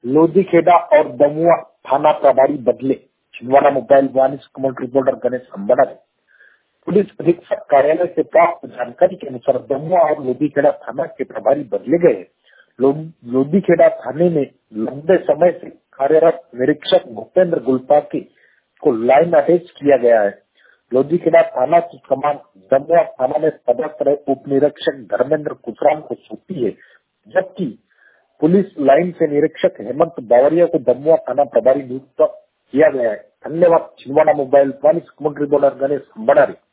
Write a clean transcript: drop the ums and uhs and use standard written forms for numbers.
लोधीखेड़ा और दमुआ थाना प्रभारी बदले। छिंदवाड़ा मोबाइल वानिश कमांड रिपोर्टर गणेश अंबड़ा। पुलिस अधीक्षक कार्यालय से प्राप्त जानकारी के अनुसार दमुआ और लोधीखेड़ा थाना के प्रभारी बदले गए। लोधीखेड़ा थाने में लंबे समय से कार्यरत निरीक्षक भूपेंद्र गुलपाकी को लाइन अटैच किया गया है। लोधीखेड़ा थाना की कमान दमुआ थाना में पदस्थ रहे उप निरीक्षक धर्मेंद्र कुशराम को सौंपी है, जबकि पुलिस लाइन से निरीक्षक हेमंत बावरिया को दमुआ थाना प्रभारी नियुक्त किया गया है। धन्यवाद। छिंदवाड़ा मोबाइल वानिश कमांड रिपोर्टर गणेश अंबड़ा।